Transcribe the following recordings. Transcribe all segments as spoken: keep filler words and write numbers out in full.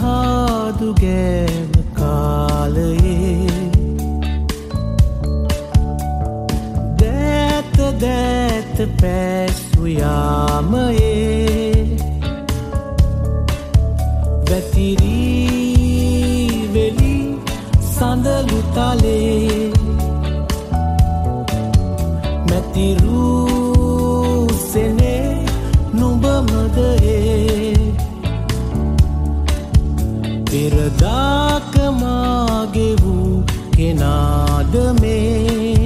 හාදු ගෑම කාලයේ දෑත දෑත පැස්සු යාමයේ වැතිරී වෙලි සඳලු තලේ මැතිරූ සෙනේ නුඹමදයේ පෙරදාක මාගේ වූ කෙනාද මේ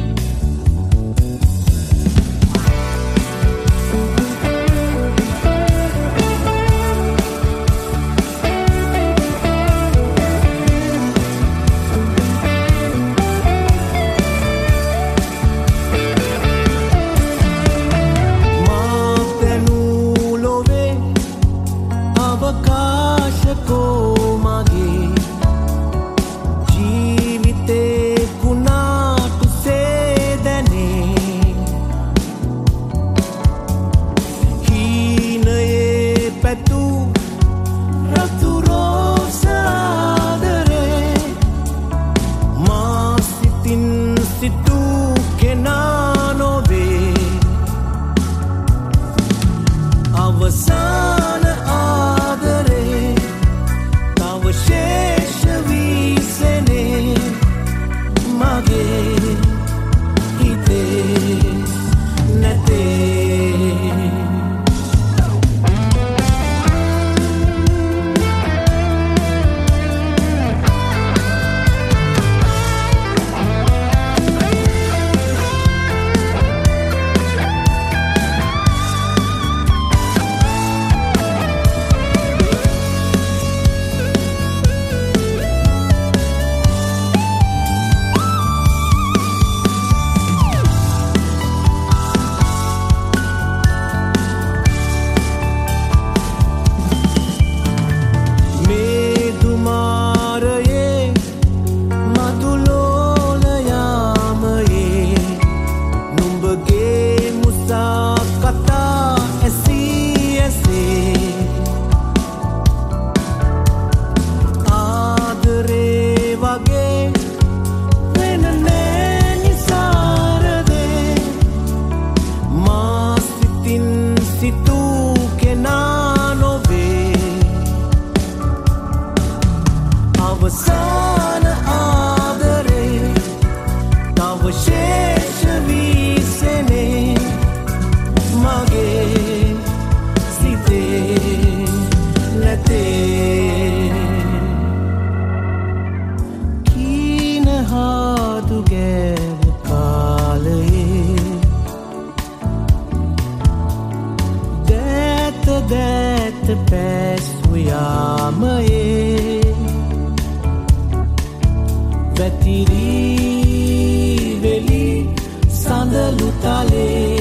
අවසාන ආදරේ තව ශේෂ වී සෙනේ මගේ හිතේ නැතේ අවසාන ආදරේ තව ශේෂ වී සෙනේ මගේ සිතේ නැතේ කීන හාදු ගෑව කාලයේ දෑත දෑත පැස්සු යාමයේ වැතිරී වෙලි සඳලු තලේ